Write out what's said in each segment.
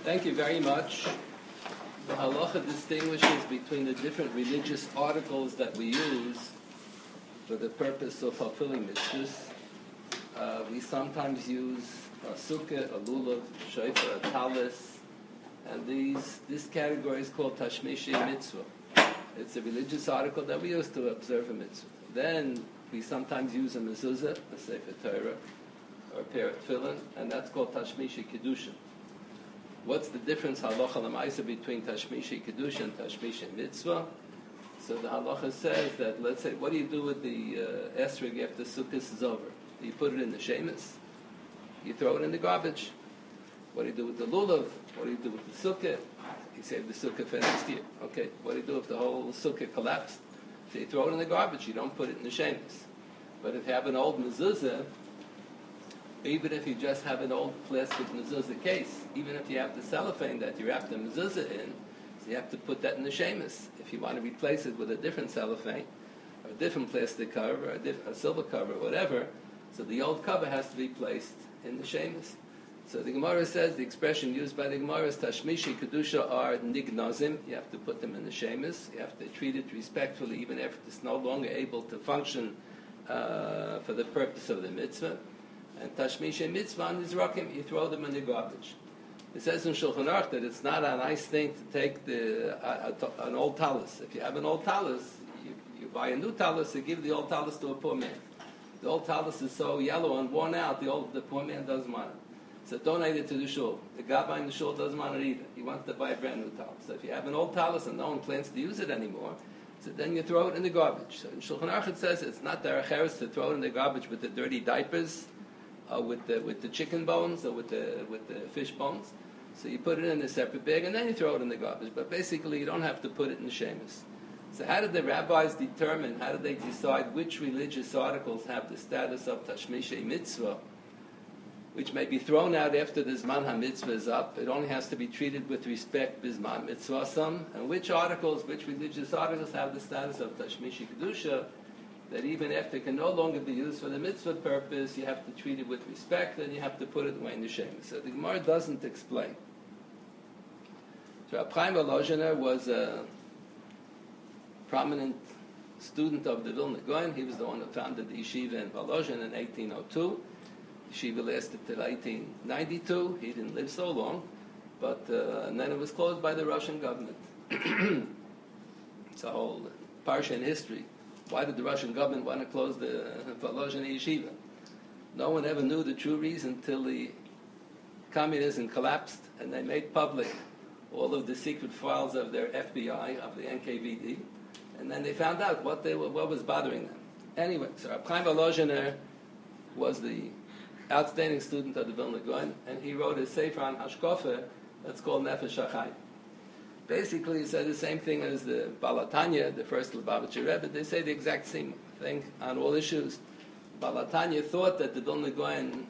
Thank you very much. The halacha distinguishes between the different religious articles that we use for the purpose of fulfilling mitzvahs. We sometimes use a sukkah, a lulav, shofar, a talis, and this category is called tashmishi mitzvah. It's a religious article that we use to observe a mitzvah. Then we sometimes use a mezuzah, a sefer Torah, or a pair of tefillin, and that's called tashmishi kedusha. What's the difference halacha l'maisa between tashmishi kedusha and tashmishi mitzvah? So the halacha says that, let's say, what do you do with the esrog after sukkah is over? Do you put it in the shemus? You throw it in the garbage. What do you do with the lulav? What do you do with the sukkah? You save the sukkah for next year. Okay, what do you do if the whole sukkah collapsed? So you throw it in the garbage. You don't put it in the shemus. But if you have an old mezuzah, even if you just have an old plastic mezuzah case, even if you have the cellophane that you wrap the mezuzah in, so you have to put that in the shemus. If you want to replace it with a different cellophane, or a different plastic cover, or a silver cover, or whatever, so the old cover has to be placed in the shemus. So the Gemara says, the expression used by the Gemara is tashmishi kedusha are nignozim. You have to put them in the shemus. You have to treat it respectfully, even if it's no longer able to function for the purpose of the mitzvah. And tashmishi mitzvah is rakim, you throw them in the garbage. It says in Shulchan Aruch that it's not a nice thing to take an old talus. If you have an old talus, you buy a new talus and give the old talus to a poor man. The old talus is so yellow and worn out, the poor man doesn't want it. So donate it to the shul. The gabbai in the shul doesn't want it either. He wants to buy a brand new talus. So if you have an old talus and no one plans to use it anymore, so then you throw it in the garbage. So in Shulchan Aruch it says it's not derech eretz to throw it in the garbage with the dirty diapers, with the chicken bones, or with the fish bones. So you put it in a separate bag and then you throw it in the garbage. But basically you don't have to put it in the shemus. So how did the rabbis determine, how did they decide which religious articles have the status of tashmishi mitzvah, which may be thrown out after the Zman HaMitzvah is up? It only has to be treated with respect Bizman Mitzvah. And which religious articles have the status of Tashmishi Kedusha, that even after it can no longer be used for the mitzvah purpose, you have to treat it with respect and you have to put it away in the shemus. So the Gemara doesn't explain. So Reb Chaim Volozhiner was a prominent student of the Vilna Gaon. He was the one who founded the yeshiva in Volozhin in 1802. Yeshiva lasted till 1892. He didn't live so long, but and then it was closed by the Russian government. It's a whole parsha in history. Why did the Russian government want to close the Volozhin yeshiva? No one ever knew the true reason till the communism collapsed and they made public all of the secret files of their FBI, of the NKVD, and then they found out what was bothering them. Anyway, so Reb Chaim Volozhiner was the outstanding student of the Vilna Gaon, and he wrote a sefer on Hashkafa that's called Nefesh HaChaim. Basically, he said the same thing as the Baal HaTanya, the first Lubavitcher Rebbe. They say the exact same thing on all issues. Baal HaTanya thought that the Vilna Gaon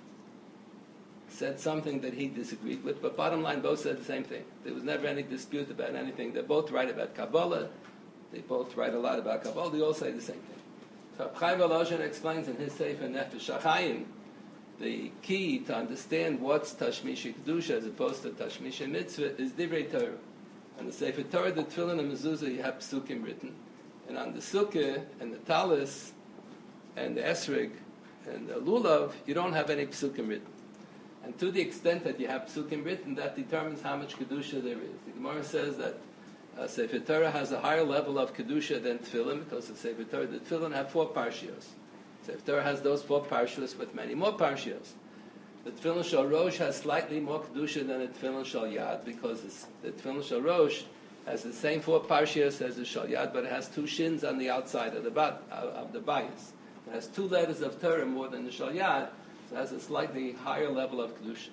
said something that he disagreed with, but bottom line, both said the same thing. There was never any dispute about anything. They both write about Kabbalah. They both write a lot about Kabbalah. They all say the same thing. So Chaim Volozhin explains in his sefer Nefesh HaChaim, the key to understand what's Tashmishi Kedusha as opposed to Tashmishi Mitzvah is Divrei Torah. On the Sefer Torah, the Tefillin and Mezuzah, you have Psukim written. And on the Sukkah and the Talis and the Esrog and the Lulav, you don't have any Psukim written. And to the extent that you have Psukim written, that determines how much Kedusha there is. The Gemara says that Sefer Torah has a higher level of Kedusha than Tefillin, because the Sefer Torah, the Tefillin have 4 parshios. Sefer Torah has those 4 parshios with many more parshios. The Tefillin Shal Rosh has slightly more Kedusha than the Tefillin Shal Yad, because the Tefillin Shal Rosh has the same 4 parshios as the Shal Yad, but it has 2 shins on the outside of the bias. It has 2 letters of Torah more than the Shal Yad, so it has a slightly higher level of Kedusha.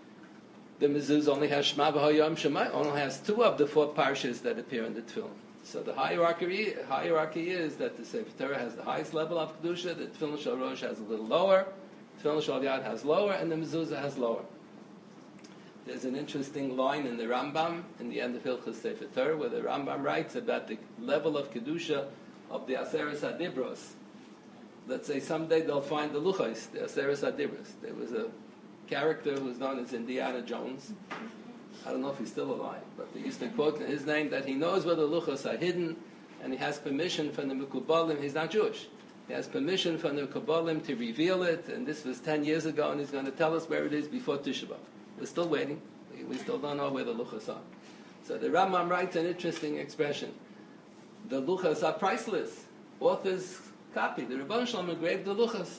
The Mezuzah only has Shema V'Hayom Shemai, only has 2 of the 4 parshios that appear in the Tefillin. So the hierarchy is that the Sefer Torah has the highest level of Kedusha, the Tefillin Shal Rosh has a little lower, Tefillin Shal Yad has lower, and the Mezuzah has lower. There's an interesting line in the Rambam, in the end of Hilchos Sefer Torah, where the Rambam writes about the level of Kedusha of the Aseres HaDibros. Let's say someday they'll find the Luchos, the Aseres HaDibros. There was a character who was known as Indiana Jones, I don't know if he's still alive, but they used to quote in his name that he knows where the luchos are hidden, and he has permission from the Mekubalim. He's not Jewish. He has permission from the Mekubalim to reveal it, and this was 10 years ago, and he's going to tell us where it is before Tisha B'Av. We're still waiting. We still don't know where the luchos are. So the Rambam writes an interesting expression. The luchos are priceless. Authors copy. The Rebbeinu Shalom engraved the luchos.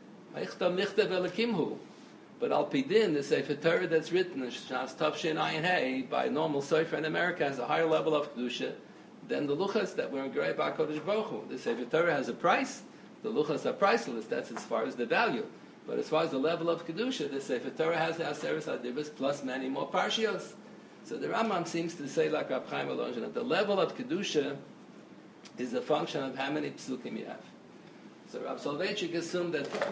But Al Pidin, the Sefer Torah that's written in Shas Tavshin Ayin Hey by a normal Sefer in America has a higher level of Kedusha than the luchos that were engraved by HaKadosh Baruch Hu. The Sefer Torah has a price. The luchos are priceless. That's as far as the value. But as far as the level of Kedusha, the Sefer Torah has the Aseres HaDibros plus many more parshios. So the Rambam seems to say, like Rab Chaim Volozhin, that the level of Kedusha is a function of how many psukim you have. So Rab Soloveitchik assumed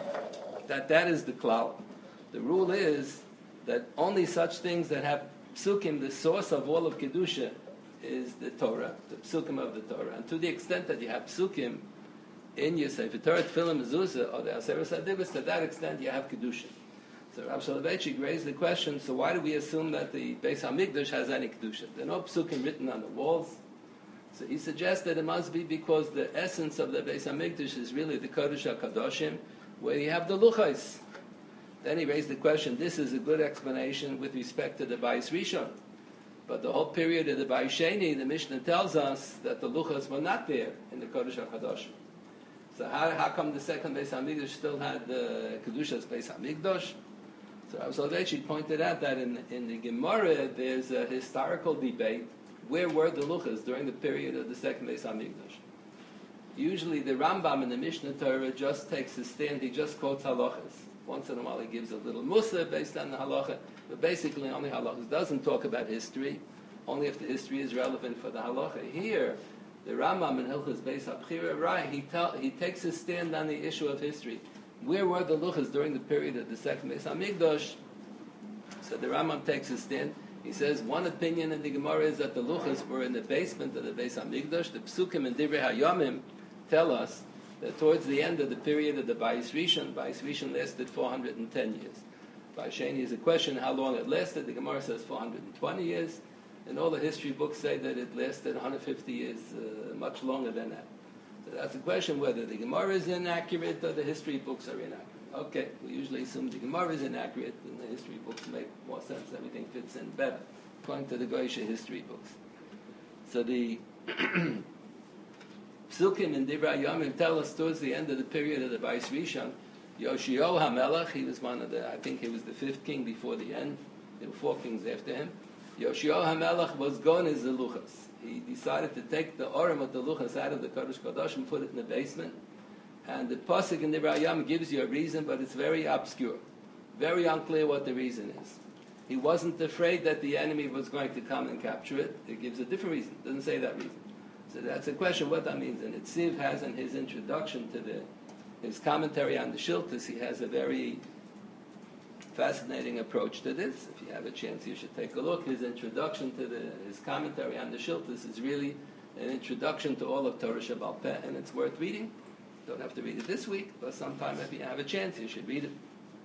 that is the klal. The rule is that only such things that have psukim, the source of all of Kedusha, is the Torah, the psukim of the Torah. And to the extent that you have psukim in your Sefer Torah, Tefillah, Mezuzah, or the Aseres HaDibros, to that extent you have Kedusha. So Rab Soloveitchik raised the question, so why do we assume that the Beis HaMikdash has any Kedusha? There are no psukim written on the walls. So he suggested it must be because the essence of the Beis HaMikdash is really the Kodesh HaKadoshim, where you have the luchos. Then he raised the question, this is a good explanation with respect to the Bayis Rishon. But the whole period of the Bayis Sheni, the Mishnah tells us that the luchos were not there in the Kodesh HaKadoshim. So how come the second Beis HaMikdash still had the Kedusha's Beis HaMikdash? So Rav Soloveitchik pointed out that in the Gemara there's a historical debate. Where were the luchos during the period of the second Beis HaMikdash? Usually the Rambam in the Mishnah Torah just takes his stand, he just quotes halachas. Once in a while he gives a little musa based on the halacha, but basically only halachas. Doesn't talk about history, only if the history is relevant for the halacha. Here, the Rambam in Hilchos Beis HaBchira, right, he takes his stand on the issue of history. Where were the luchos during the period of the second Beis HaMikdash? So the Rambam takes his stand. He says one opinion in the Gemara is that the luchos were in the basement of the Beis HaMikdash. The Psukim and Divrei HaYomim tell us that towards the end of the period of the Bayis Rishon lasted 410 years. Bayis Sheni is a question how long it lasted. The Gemara says 420 years. And all the history books say that it lasted 150 years, much longer than that. So that's the question whether the Gemara is inaccurate or the history books are inaccurate. Okay, we usually assume the Gemara is inaccurate and the history books make more sense. Everything fits in better, according to the Goyishe history books. So the Psukim and Divrei Yomim tell us towards the end of the period of the Bayis Rishon, Yoshio HaMelech, he was I think he was the fifth king before the end. There were four kings after him. Yoshio HaMelech was gone as the luchos. He decided to take the Orim of the luchos out of the Kodesh Kodosh and put it in the basement. And the Pasuk in Divrei Yomim gives you a reason, but it's very obscure. Very unclear what the reason is. He wasn't afraid that the enemy was going to come and capture it. It gives a different reason. It doesn't say that reason. So that's a question what that means. And Tziv has in his introduction to his commentary on the Shiltas, he has a very fascinating approach to this. If you have a chance, you should take a look. His introduction to his commentary on the Shiltas is really an introduction to all of Torah Shebaal Peh, and it's worth reading. Don't have to read it this week, but sometime if you have a chance, you should read it.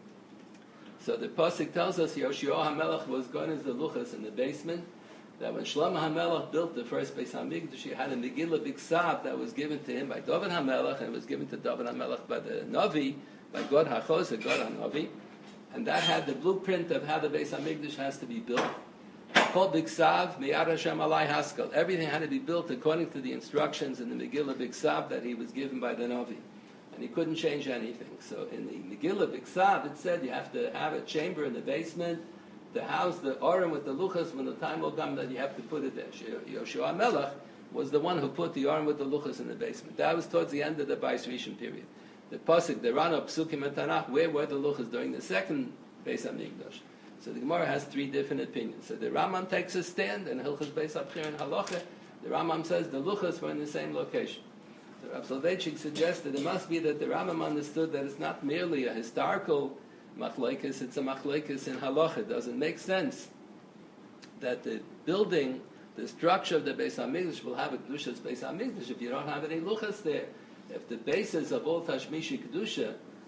So the Pasuk tells us Yoshio HaMelech was going as the luchos in the basement, that when Shlomo HaMelech built the first Beis HaMikdash, he had a Megillah Biksav that was given to him by David HaMelech, and it was given to David HaMelech by the Navi, by God HaChoseh, God HaNavi, and that had the blueprint of how the Beis HaMikdash has to be built. Called Biksav, Miyad Hashem Alai Haskell. Everything had to be built according to the instructions in the Megillah Biksav that he was given by the Navi. And he couldn't change anything. So in the Megillah Biksav, it said you have to have a chamber in the basement to house the Orim with the Luchos when the time will come that you have to put it there. Yoshua Melech was the one who put the Orim with the Luchos in the basement. That was towards the end of the Bayis Rishon period. The Pasuk, the Rana, Psukim, and Tanakh, where were the Luchos during the second Beis HaMikdash? So the Gemara has three different opinions. So the Rambam takes a stand, and Hilchos Beis HaBchira and Halacha, the Rambam says the Luchos were in the same location. So Rav Soloveitchik suggested it must be that the Rambam understood that it's not merely a historical machlokes, it's a machlokes in Halacha. It doesn't make sense that the building, the structure of the Beis HaMikdash will have a Kedusha's Beis HaMikdash if you don't have any Luchos there. If the basis of all Tashmishi Kedusha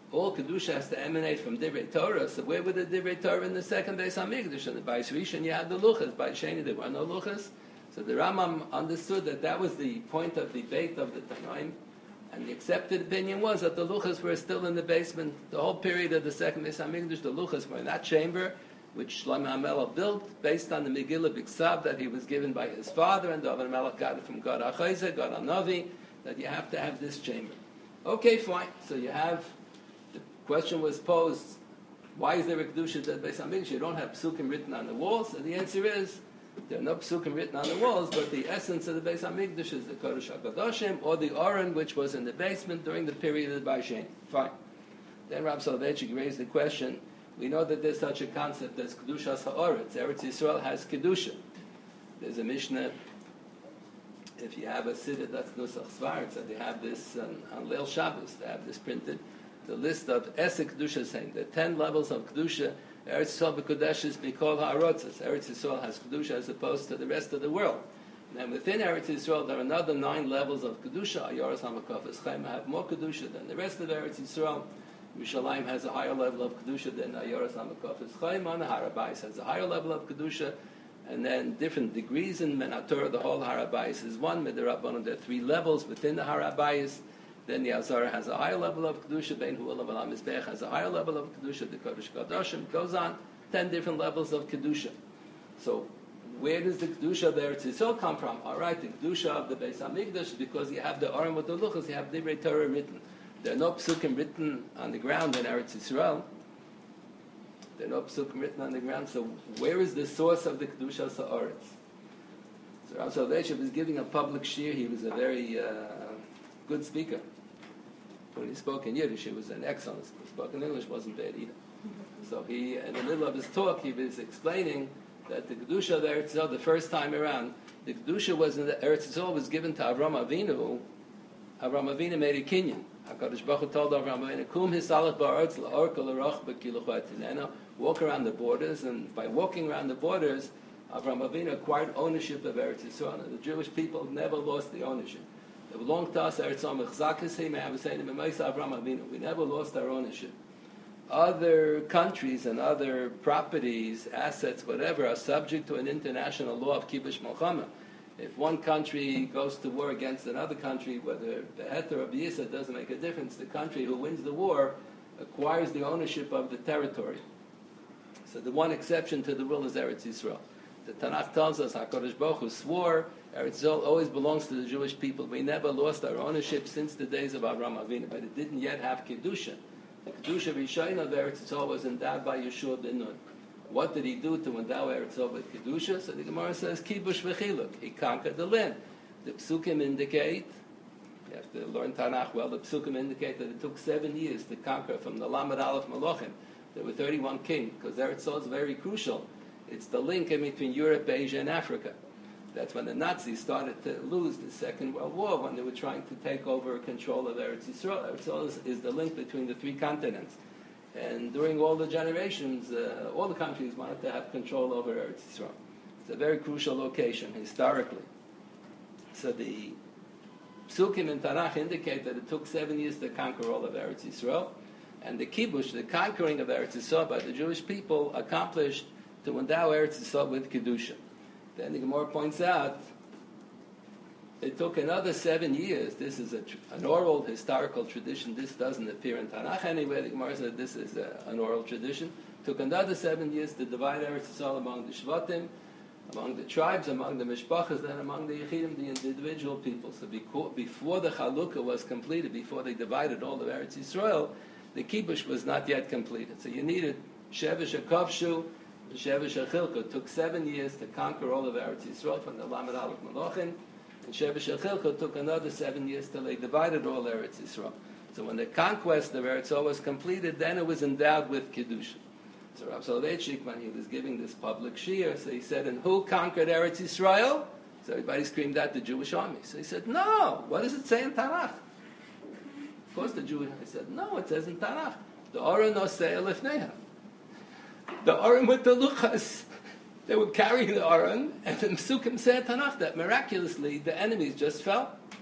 all Kedusha has to emanate from Divrei Torah. So where were the Divrei Torah in the second Beis HaMikdash? And the Beis Rishon, you had the Luchas. By Sheni, there were no Luchas. So the Rambam understood that that was the point of debate of the Tanoim. And the accepted opinion was that the Luchas were still in the basement. The whole period of the second Beis HaMikdash, the Luchas were in that chamber, which Shlomo HaMelech built based on the Megillah B'Ksav that he was given by his father, and David HaMelech got it from God HaChayzeh, God HaNavi, that you have to have this chamber. Okay, fine. So you have, the question was posed, why is there a Kedusha to the Beis HaMikdash? You don't have psukim written on the walls. And the answer is, there are no psukim written on the walls, but the essence of the Beis HaMikdash is the Kodesh HaKadoshim, or the Aron, which was in the basement during the period of the Beis Sheni. Fine. Then Rav Soloveitchik raised the question, we know that there's such a concept as Kedushas HaOretz. Eretz Yisrael has Kedusha. There's a Mishnah, if you have a Siddur that's Nusach Svarz, and they have this on Leil Shabbos, they have this printed, the list of Esek Kedusha saying, the 10 levels of Kedusha, Eretz Yisrael b'Kodesh is Mikol HaArotzes. Eretz Yisrael has Kedusha as opposed to the rest of the world. And within Eretz Yisrael, there are another 9 levels of Kedusha. Ayoros HaMakofes Chaim have more Kedusha than the rest of Eretz Yisrael. Yerushalayim has a higher level of Kedusha than Ayoros HaMakofes Chaim. Har HaBayis has a higher level of Kedusha. And then different degrees in Menator, the whole Har HaBayis is one. Midrabanan, there are 3 levels within the Har HaBayis. Then the Azara has a higher level of Kedusha. Bein Hu'alav Alam Mizbech has a higher level of Kedusha. The Kodesh Kadoshim goes on. 10 different levels of Kedusha. So where does the Kedusha of the Eretz Yisrael come from? All right, the Kedusha of the Beis HaMikdash, because you have the Aron with the Luchas, you have Divrei Torah written. There are no psukim written on the ground in Eretz Yisrael. There are no psukim written on the ground. So where is the source of the Kedusha Sa'aretz? So Rav Soloveitchik was giving a public shiur. He was a very good speaker. When he spoke in Yiddish, he was an excellent speaker. Spoke in English, wasn't bad either. So he, in the middle of his talk, he was explaining that the Kedusha of Eretz Yisrael, the first time around, the Kedusha was in the Eretz Yisrael was given to Avram Avinu. Avram Avinu made a kinyan. HaKadosh Baruch Hu told Avram Avinu, "Kum hisalach ba'aretz la'orka l'roch b'kiluch v'atinena." Walk around the borders, and by walking around the borders, Avram Avinu acquired ownership of Eretz Yisrael. And the Jewish people never lost the ownership. They belonged to us. Eretz Yisrael mechzakis may have a saying, Avram Avinu. We never lost our ownership. Other countries and other properties, assets, whatever, are subject to an international law of kibush milchama. If one country goes to war against another country, whether beheter or b'yisa, doesn't make a difference. The country who wins the war acquires the ownership of the territory. So the one exception to the rule is Eretz Yisrael. The Tanakh tells us HaKadosh Baruch Hu swore Eretz Yisrael always belongs to the Jewish people. We never lost our ownership since the days of Avram Avinu, but it didn't yet have Kedusha. The Kedusha Rishayna of Eretz Yisrael was endowed by Yeshua ben Nun. What did he do to endow Eretz Yisrael with Kedusha? So the Gemara says, Kibush v'chiluk. He conquered the land. The Psukim indicate, you have to learn Tanakh well, the Psukim indicate that it took 7 years to conquer from the Lamed Aleph Malachim. There were 31 kings, because Eretz Yisrael is very crucial. It's the link in between Europe, Asia, and Africa. That's when the Nazis started to lose the Second World War, when they were trying to take over control of Eretz Yisrael. Eretz Yisrael is the link between the 3 continents. And during all the generations, all the countries wanted to have control over Eretz Yisrael. It's a very crucial location, historically. So the Psukim in Tanakh indicate that it took 7 years to conquer all of Eretz Yisrael. And the kibush, the conquering of Eretz Yisrael by the Jewish people, accomplished to endow Eretz Yisrael with Kedusha. Then the Gemara points out, it took another 7 years. This is an oral historical tradition. This doesn't appear in Tanakh anywhere. The Gemara said this is an oral tradition. It took another 7 years to divide Eretz Yisrael among the Shvatim, among the tribes, among the Mishpachas, then among the Yechidim, the individual people. So before the Chalukah was completed, before they divided all of Eretz Yisrael, the Kibush was not yet completed. So you needed Shevesh HaKavshu, Shevesh HaChilkah. It took 7 years to conquer all of Eretz Yisrael from the Lamed Aleph Malachim. And Shevesh HaChilkah took another 7 years till they divided all Eretz Yisrael. So when the conquest of Eretz Yisrael was completed, then it was endowed with Kedusha. So Rav Soloveitchik, when he was giving this public shiur, so he said, and who conquered Eretz Yisrael? So everybody screamed out, the Jewish army. So he said, no, what does it say in Tanakh? Of course the Jewish army said, no, it says in Tanakh, the Aron Nosei Lefneha. The Aron with the Luchas. They were carrying the Aron, and the Psukim said Tanakh that miraculously the enemies just fell.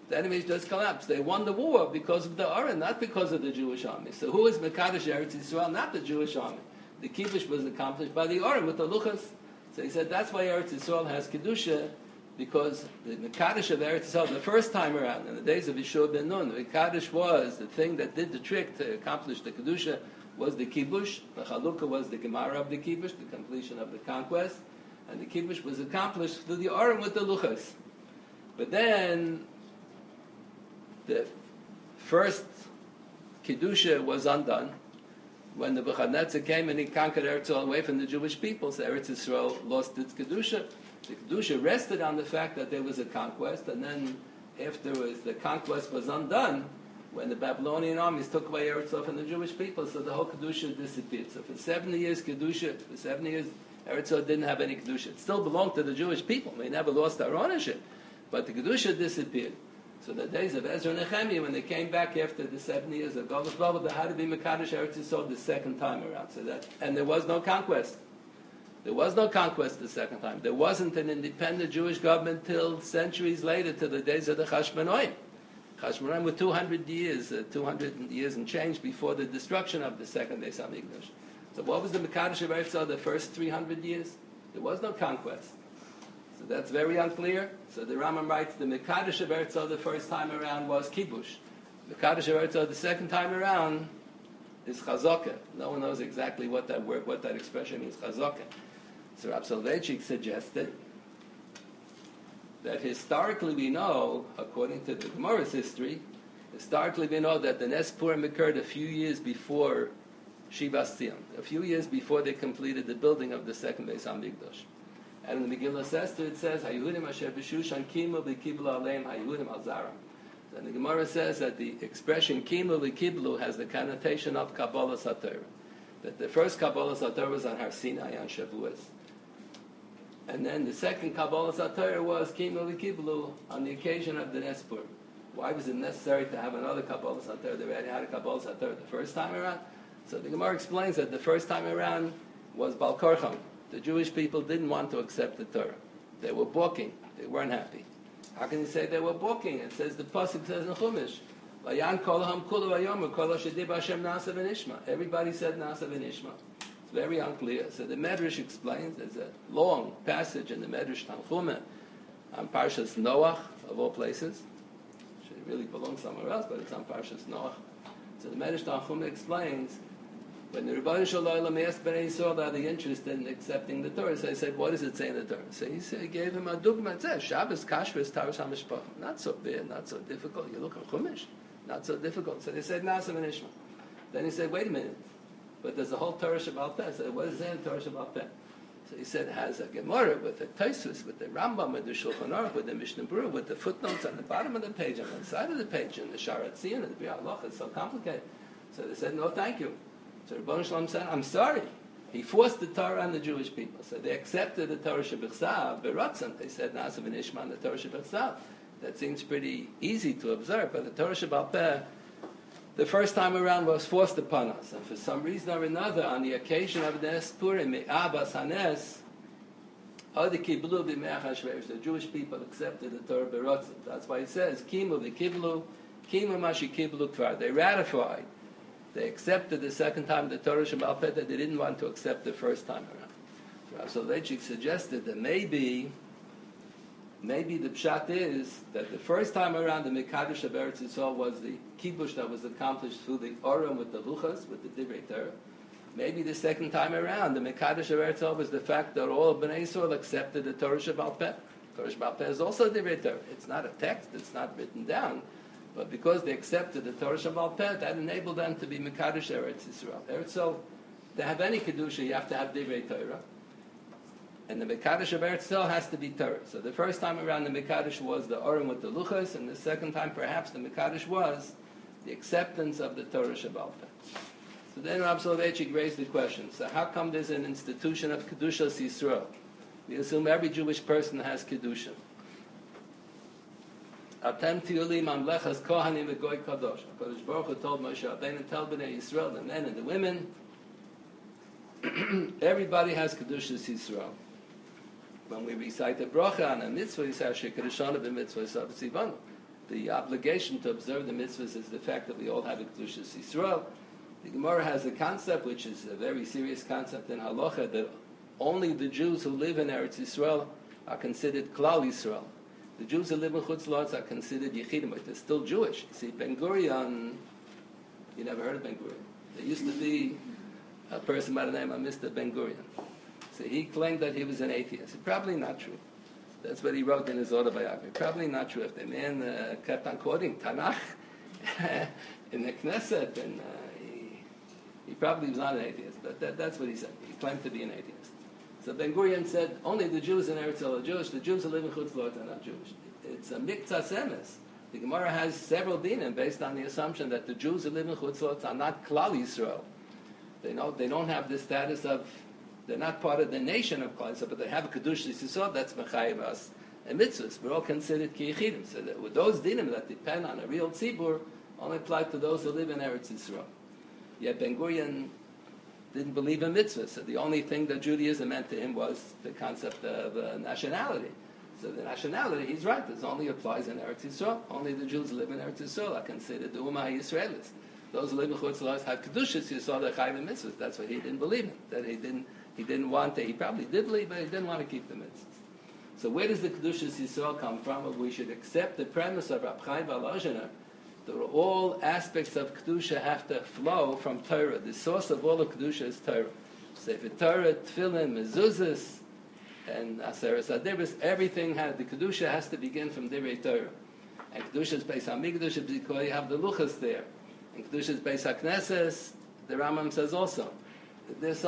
The enemies just collapsed. They won the war because of the Aron, not because of the Jewish army. So who is Mekadosh Eretz Yisrael? Not the Jewish army. The Kiddush was accomplished by the Aron with the Luchas. So he said that's why Eretz Yisrael has Kedusha, because the Mekadosh of Eretz Yisrael, the first time around, in the days of Yeshua ben Nun, the Mekadosh was the thing that did the trick to accomplish the Kedusha, was the Kibush. The Chalukah was the Gemara of the Kibush, the completion of the conquest. And the Kibush was accomplished through the Aron with the Luchas. But then, the first Kedusha was undone when the Nebuchadnezzar came and he conquered Eretz Yisrael away from the Jewish people. So Eretz Yisrael lost its Kedusha. The Kedusha rested on the fact that there was a conquest, and then afterwards the conquest was undone when the Babylonian armies took away Eretz Yisrael from the Jewish people, so the whole Kedusha disappeared. So for 70 years Kedusha, for 70 years Eretz Yisrael didn't have any Kedusha. It still belonged to the Jewish people. We never lost our ownership. But the Kedusha disappeared. So the days of Ezra and Nehemiah, when they came back after the 70 years of Golus Babel, they had to be Mekadosh Eretz Yisrael the second time around. So that, and there was no conquest. There was no conquest the second time. There wasn't an independent Jewish government till centuries later, to the days of the Chashmonaim. Chashmonaim were 200 years and change before the destruction of the second Beis Hamikdash. So what was the Mekadosh of Eretz Yisrael the first 300 years? There was no conquest. So that's very unclear. So the Rambam writes the Mekadosh of Eretz Yisrael the first time around was Kibush. Mekadosh of Eretz Yisrael the second time around is Chazakah. No one knows exactly what that word, what that expression means, Chazakah. So Rav Soloveitchik suggested that historically we know, according to the Gemara's history, historically we know that the Nes Purim occurred a few years before Shivas Tzion, a few years before they completed the building of the second Beis Hamikdash. And in the Megillah Esther it says, Hayudim asher b'Shushan kimu v'kiblu aleim Hayudim al Zara. And the Gemara says that the expression kimu v'kiblu has the connotation of Kabbalah Satorah. That the first Kabbalah Satorah was on Har Sinai on Shavuos. And then the second Kabbalah Satorah was Kimu v'Kiblu on the occasion of the Nes Purim. Why was it necessary to have another Kabbalah Satorah? They already had a Kabbalah Satorah the first time around. So the Gemara explains that the first time around was Bal Korcham. The Jewish people didn't want to accept the Torah. They were balking. They weren't happy. How can you say they were balking? It says, the Pasuk says in Chumash, Vayan kol ha'am kulu vayomer kol ha'shedib Hashem nasa v'nishma. Everybody said nasa v'nishma. It's very unclear. So the Medrash explains, there's a long passage in the Medrash Tanchuma on Parshas Noach, of all places. It should really belong somewhere else, but it's on Parshas Noach. So the Medrash Tanchuma explains, when the Rebbeinu Shalom asked Bnei Yisrael about the interest in accepting the Torah, so he said, what does it say in the Torah? So he gave him a dugma. It says, Shabbos, Kashrus, Taras HaMishpach. Not so bad, not so difficult. You look at Chumash, not so difficult. So they said, Nasa v'nishma. Then he said, wait a minute. But there's a whole Torah Shabbat Peh. So what is there in Torah Shabbat Peh? So he said it has a Gemara with the Tosfos, with the Rambam, with the Shulchan Aruch, with the Mishnah Berurah, with the footnotes on the bottom of the page, on the side of the page, and the Sharat Tzion, and the Biur Halacha. It's so complicated. So they said, no, thank you. So Rebbeinu Shalom said, I'm sorry. He forced the Torah on the Jewish people. So they accepted the Torah Shebichsav, Beratzon. They said, Nasa v'nishma on the Torah Shebichsav. That seems pretty easy to observe, but the Torah Shabbat Peh, the first time around, was forced upon us. And for some reason or another, on the occasion of the Nes Purim, Me'abas HaNes, the Jewish people accepted the Torah Beratzon. That's why it says, Kimu v'kiblu, Kimu mashi kiblu kvar. They ratified. They accepted the second time the Torah Shabbat Peh that they didn't want to accept the first time around. Rav Soloveitchik suggested that maybe the pshat is that the first time around the Mekadosh of Eretz Yisrael was the kibush that was accomplished through the Aron with the Luchas, with the Divrei Torah. Maybe the second time around the Mekadosh of Eretz Yisrael was the fact that all of Bnei Yisrael accepted the Torah Shabbat Peh. Torah Shabbat Peh is also Divrei Torah. It's not a text, it's not written down. But because they accepted the Torah Shabbat Peh, that enabled them to be Mekadosh Eretz Yisrael. Eretz Yisrael, to have any Kedusha, you have to have Divrei Torah. And the Mekadosh of Eretz Yisrael has to be Torah. So the first time around the Mekadosh was the Aron with the Luchas, and the second time perhaps the Mekadosh was the acceptance of the Torah Shabbat Peh. So then Rav Soloveitchik raised the question, so how come there's an institution of Kedushas Yisrael? We assume every Jewish person has Kedusha. Atem tiuli mamlechas kohanim v'goy kadosh. HaKadosh Baruch Hu told Moshe Rabbeinu, tell Bnei Yisrael, the men and the women, everybody has Kedushas Yisrael. When we recite the bracha on a mitzvah, we say, Asher Kedushanu b'mitzvah Yisav Tzivanu. the obligation to observe the mitzvahs is the fact that we all have a Kedushas Yisrael. The Gemara has a concept, which is a very serious concept in Halacha, that only the Jews who live in Eretz Yisrael are considered Klal Yisrael. The Jews who live in Chutz La'aretz are considered Yechidim, but they're still Jewish. You see, Ben Gurion, you never heard of Ben Gurion. There used to be a person by the name of Mr. Ben Gurion. So he claimed that he was an atheist. Probably not true. That's what he wrote in his autobiography. Probably not true. If the man kept on quoting Tanakh in the Knesset, and he probably was not an atheist. But that's what he said. He claimed to be an atheist. So Ben Gurion said, only the Jews in Eretz Yisrael are Jewish. The Jews who live in Chutz La'aretz are not Jewish. It's a miktzas emes. The Gemara has several dinim based on the assumption that the Jews who live in Chutz La'aretz are not Klal Yisrael. They don't have the status of, they're not part of the nation of Klal Yisrael, but they have a Kedushas Yisrael that's mechayev us and mitzvahs. We're all considered kiyichidim. So that with those dinim that depend on a real tzibur, only apply to those who live in Eretz Yisrael. Yet Ben Gurion didn't believe in mitzvahs. So the only thing that Judaism meant to him was the concept of nationality. So the nationality, he's right, this only applies in Eretz Yisrael. Only the Jews who live in Eretz Yisrael are considered the Ummah HaYisraelis. Those who live in Chutz La'aretz have Kedushas Yisrael, they're chayiv in mitzvahs. That's what he didn't believe in. That he didn't want to, he probably did believe, but he didn't want to keep the mitzvahs. So where does the Kedushas Yisrael come from? We should accept the premise of Rab Chaim Volozhiner that all aspects of Kedusha have to flow from Torah. The source of all of Kedusha is Torah. Sefer Torah, Tefillin, Mezuzahs, and Aseres Adibus, everything the Kedusha has to begin from Divrei Torah. And Kedusha is based on Mikdash because you have the Luchas there. And Kedusha is based on Knesses, the Rambam says also. There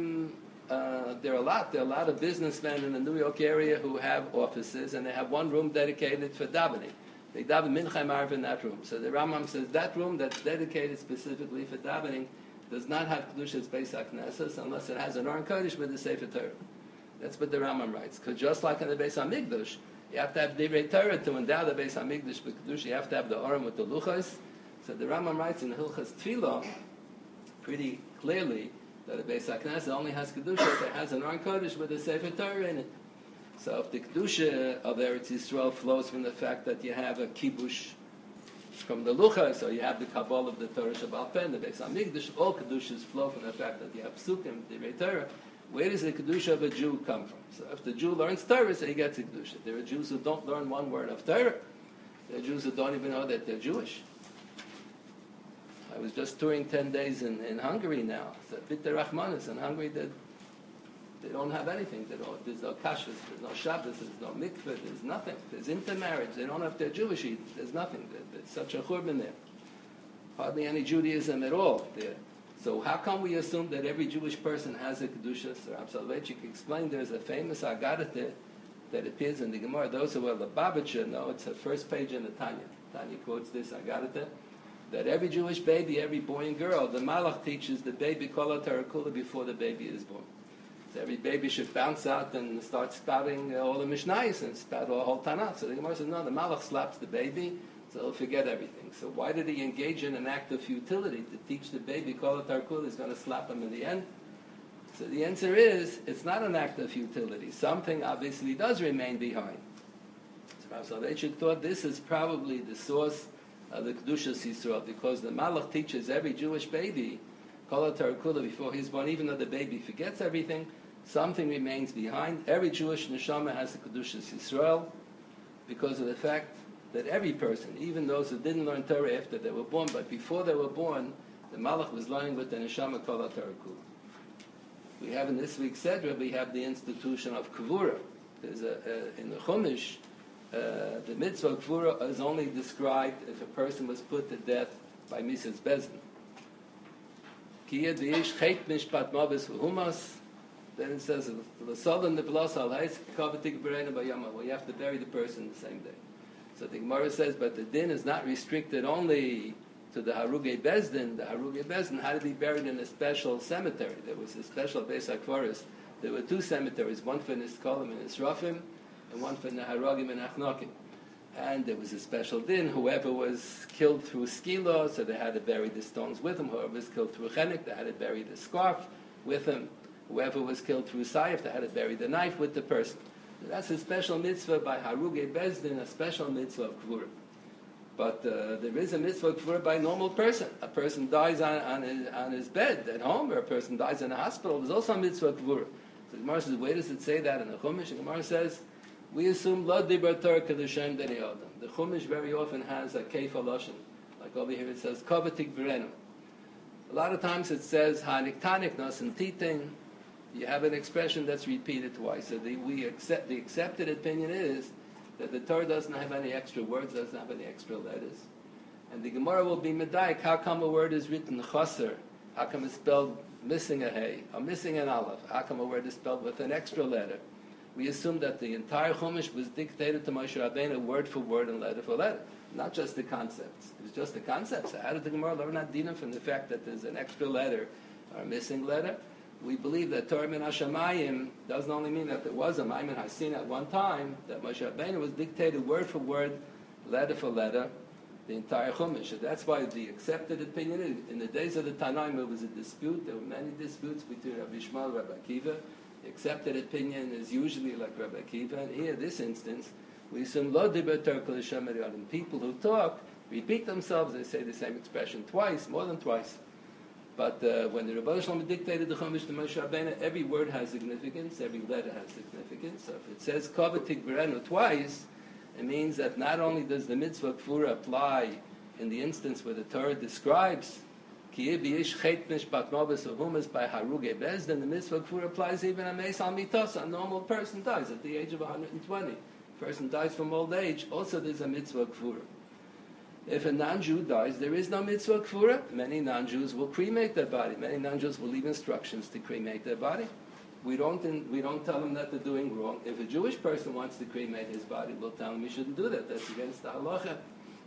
are a lot of businessmen in the New York area who have offices, and they have one room dedicated for davening. They daven Mincha Marv in that room. So the Rambam says that room that's dedicated specifically for davening does not have Kedushas Beis HaKnesses unless it has an Aron Kodesh with the Sefer Torah. That's what the Rambam writes. Because just like in the Beis HaMikdash, you have to have Divrei Torah to endow the Beis HaMikdash with Kedusha. You have to have the Aron with the Luchas. So the Rambam writes in the Hilchas Tefillah pretty clearly that the Beis HaKnesses only has Kedusha if it has an Aron Kodesh with the Sefer Torah in it. So if the Kedusha of Eretz Yisrael flows from the fact that you have a kibush from the Luchas, or you have the Kabbalah of the Torah Shabbal Peh, the Beis HaMikdash, all Kedushas flow from the fact that you have Psukim, Divrei Torah. Where does the Kedusha of a Jew come from? So if the Jew learns Torah, so he gets a Kedusha. There are Jews who don't learn one word of Torah. There are Jews who don't even know that they're Jewish. I was just touring 10 days in Hungary now. So Bitter Rahmanis in Hungary, they don't have anything. There's no kashrus, there's no Shabbos, there's no mikveh, there's nothing. There's intermarriage. They don't have their Jewish Eid. There's nothing. There's such a churban there. Hardly any Judaism at all there. So how come we assume that every Jewish person has a Kedusha? So Rav Soloveitchik explained there's a famous Agadata that appears in the Gemara. Those who are Lubavitcher know it's the first page in the Tanya. Tanya quotes this Agadata, that every Jewish baby, every boy and girl, the Malach teaches the baby Kol HaTorah before the baby is born. So every baby should bounce out and start spouting all the Mishnayos and spout all the whole Tanakh. So the Gemara says, no, the Malach slaps the baby, so he'll forget everything. So why did he engage in an act of futility to teach the baby Kol HaTorah is going to slap him in the end? So the answer is, it's not an act of futility. Something obviously does remain behind. So Rav Soloveitchik thought this is probably the source of the Kedushas Yisrael, because the Malach teaches every Jewish baby Kol HaTorah before he's born, even though the baby forgets everything, something remains behind. Every Jewish neshama has the Kedushas Yisrael because of the fact that every person, even those who didn't learn Torah after they were born, but before they were born, the Malach was learning with the neshama Kol HaTorah. We have in this week's Sedra, we have the institution of Kvura. There's in the Chumash, the mitzvah of Kvura is only described if a person was put to death by Mrs. Bezdin. Then it says, well, you have to bury the person the same day. So the Gemara says, but the din is not restricted only to the Harugei Bezdin. The Harugei Bezdin had to be buried in a special cemetery. There was a special Beis HaKvaros. There were two cemeteries, one for Niskolim and Nisrafim, and one for Naharagim and Achnokim. And there was a special din. Whoever was killed through skila, so they had to bury the stones with him. Whoever was killed through chenik, they had to bury the scarf with him. Whoever was killed through sayif, they had to bury the knife with the person. So that's a special mitzvah by Harugei Bezdin, a special mitzvah of Kvura. But there is a mitzvah for by a normal person. A person dies on his bed at home, or a person dies in a hospital. There's also a mitzvah k'vura. So the Gemara says, where does it say that in the Chumash? The Gemara says, we assume lo dibar Torah kadeshem deni adam. The Chumash very often has a keif haloshen. Like over here it says, kavatik berenu. A lot of times it says, haniktanik nos and titing. You have an expression that's repeated twice. So the accepted opinion is that the Torah doesn't have any extra words, doesn't have any extra letters. And the Gemara will be medayik, how come a word is written chaser? How come it's spelled missing a hey, or missing an aleph? How come a word is spelled with an extra letter? We assume that the entire Chumash was dictated to Moshe Rabbeinu word for word and letter for letter, not just the concepts. It was just the concepts. So how did the Gemara learn Adinam from the fact that there's an extra letter or a missing letter? We believe that Torah min Hashamayim doesn't only mean that there was a Maimon Hasin at one time, that Moshe Rabbeinu was dictated word for word, letter for letter, the entire Chumash. So that's why the accepted opinion is, in the days of the Tanaim, it was a dispute. There were many disputes between Rabbi Shmuel and Rabbi Akiva. The accepted opinion is usually like Rabbi Akiva. And here, this instance, we assume lo diber Torah kol Hashem Adam. People who talk repeat themselves. They say the same expression twice, more than twice. But when the Rebbe Shalom dictated the Chumash to Moshe Rabbeinu, every word has significance, every letter has significance. So if it says kavatik berenu twice, it means that not only does the mitzvah kfura apply in the instance where the Torah describes ki yish chet mishpat nobis uhumas by haruge bezdin, the mitzvah kfura applies even on meis al mitos. A normal person dies at the age of 120. A person dies from old age. Also, there's a mitzvah kfura. If a non-Jew dies, there is no mitzvah kfura. Many non-Jews will cremate their body. Many non-Jews will leave instructions to cremate their body. We don't tell them that they're doing wrong. If a Jewish person wants to cremate his body, we'll tell him he shouldn't do that. That's against the halacha.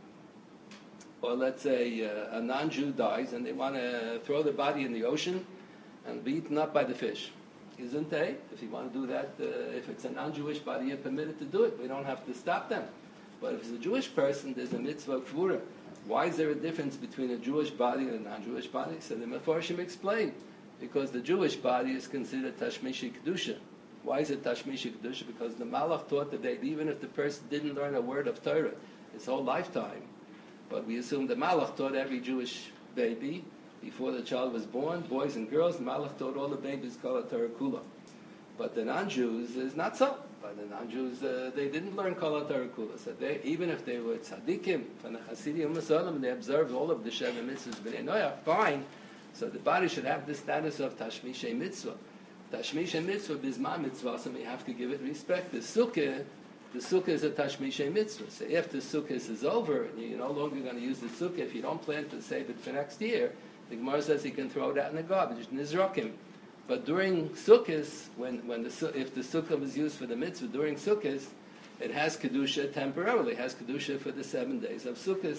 Or let's say a non-Jew dies and they want to throw the body in the ocean and be eaten up by the fish. Isn't they? If you want to do that, if it's a non-Jewish body, you're permitted to do it. We don't have to stop them. But if it's a Jewish person, there's a mitzvah kfura. Why is there a difference between a Jewish body and a non-Jewish body? So the Mefarshim explain. Because the Jewish body is considered Tashmishi Kedusha. Why is it Tashmishi Kedusha? Because the Malach taught that even if the person didn't learn a word of Torah his whole lifetime, but we assume the Malach taught every Jewish baby before the child was born, boys and girls, the Malach taught all the babies Kol Torah Kula. But the non-Jews is not so. By the non-Jews, they didn't learn Kol Torah Kula. So even if they were tzaddikim from the Hasidim and they observed all of the Sheva Mitzvahs B'nai Noach, fine. So the body should have the status of Tashmishay Mitzvah. Tashmishay Mitzvah, Bizman Mitzvah, so we have to give it respect. The Sukkah is a Tashmishay Mitzvah. So if the Sukkah is over, and you're no longer going to use the Sukkah, if you don't plan to save it for next year, the Gemara says you can throw it out in the garbage, Nizrokim. But during Sukkahs, if the Sukkah was used for the Mitzvah, during Sukkahs, it has Kedusha temporarily. It has Kedusha for the 7 days of Sukkahs.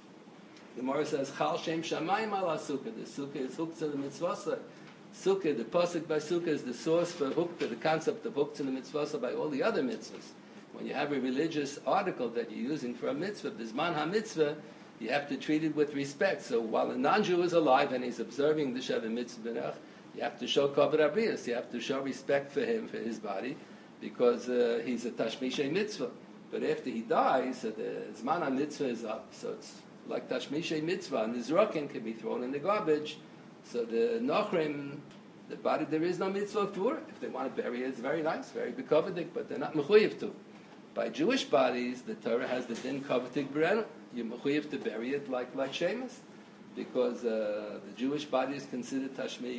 The Gemara says, Chal Shem Shamayim ala Sukkah. The Sukkah is hooked to the mitzvah. Sukkah, the pasuk by Sukkah is the source for hukta, the concept of hooked to the mitzvah by all the other mitzvahs. When you have a religious article that you're using for a mitzvah, Bizman ha-mitzvah, you have to treat it with respect. So while a non-Jew is alive and he's observing the Sheva Mitzvah, you have to show kavod abrius. You have to show respect for him, for his body, because he's a tashmishay mitzvah. But after he dies, the zman ha-mitzvah is up. So it's like tashmishay mitzvah, and the zrokin can be thrown in the garbage. So the nochrim, the body, there is no mitzvah for it. If they want to bury it, it's very nice, very bekovedik, but they're not mechuyev to. By Jewish bodies, the Torah has the din kovedik berenu. You're mechuyev to bury it like Shemus, because the Jewish body is considered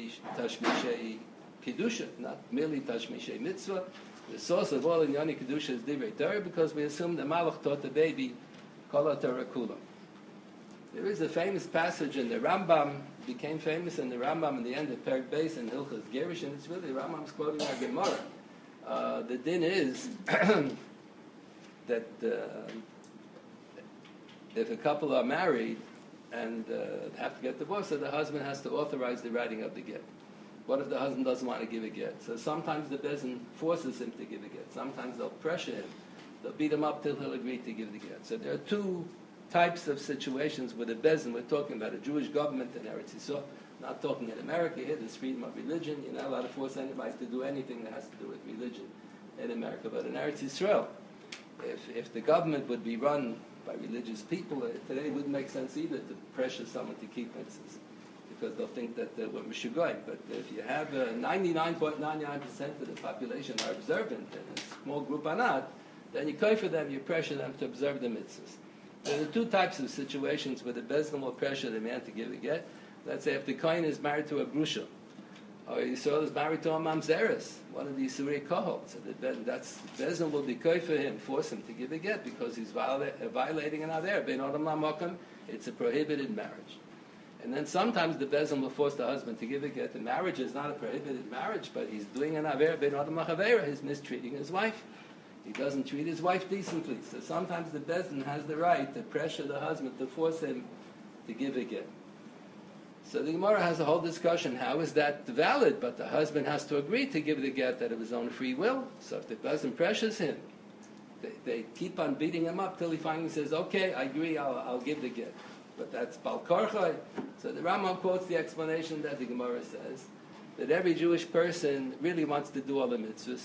tashmishay kedusha, not merely tashmishay mitzvah. The source of all inyani kedusha is divrei Torah, because we assume the Malach taught the baby kol Torah kula. There is a famous passage in the Rambam, became famous in the Rambam in the end of Perek Beis in Hilchos Gerish, and it's really, the Rambam's quoting our Gemara. The din is that if a couple are married and have to get divorced, so the husband has to authorize the writing of the get. What if the husband doesn't want to give a get? So sometimes the bezin forces him to give a get. Sometimes they'll pressure him. They'll beat him up till he'll agree to give the get. So there are two types of situations with a bezin. We're talking about a Jewish government in Eretz Yisrael, not talking in America. Here there's freedom of religion. You're not allowed to force anybody to do anything that has to do with religion in America. But in Eretz Yisrael, if the government would be run by religious people. Today it wouldn't make sense either to pressure someone to keep mitzvahs, because they'll think that we're mishugoyim. But if you have 99.99% of the population are observant, and a small group are not, then you call for them, you pressure them to observe the mitzvahs. There are two types of situations where the Bezdin will pressure the man to give a get. Let's say if the kohen is married to a grusha, or Yisrael is married to a mamzeres, one of the Yisurei kohol. So that's Bezdin will be for him, force him to give a get, because he's violating an aver. Ben Adam Lamokim, it's a prohibited marriage. And then sometimes the Bezdin will force the husband to give a get. The marriage is not a prohibited marriage, but he's doing an aver, Ben Adam Lachaver, he's mistreating his wife. He doesn't treat his wife decently. So sometimes the Bezdin has the right to pressure the husband to force him to give a get. So the Gemara has a whole discussion, how is that valid? But the husband has to agree to give the get out of his own free will. So if the Bezdin pressures him, they keep on beating him up till he finally says, okay, I agree, I'll give the get. But that's Bal Korchai. So the Rambam quotes the explanation that the Gemara says, that every Jewish person really wants to do all the mitzvahs.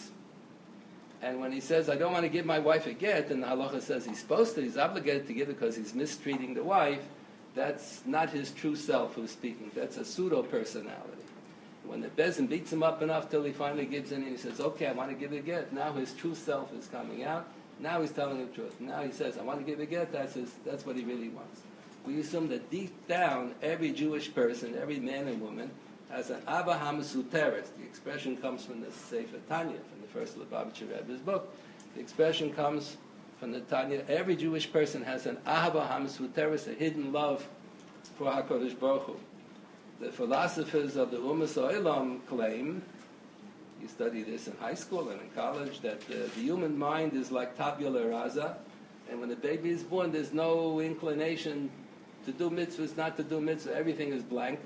And when he says, I don't want to give my wife a get, and the halacha says he's supposed to, he's obligated to give it because he's mistreating the wife, that's not his true self who's speaking. That's a pseudo-personality. When the Bezdin beats him up enough till he finally gives in and he says, okay, I want to give a get, now his true self is coming out. Now he's telling the truth. Now he says, I want to give a get, that's what he really wants. We assume that deep down, every Jewish person, every man and woman, has an Ava HaMesuteres. The expression comes from the Sefer Tanya, from the first Lubavitcher Rebbe's book. The expression comes from the Tanya. Every Jewish person has an Ava HaMesuteres, a hidden love for HaKadosh Baruch Hu. The philosophers of the Umas Olam claim, you study this in high school and in college, that the human mind is like tabula rasa, and when the baby is born, there's no inclination to do mitzvahs, not to do mitzvahs. Everything is blank.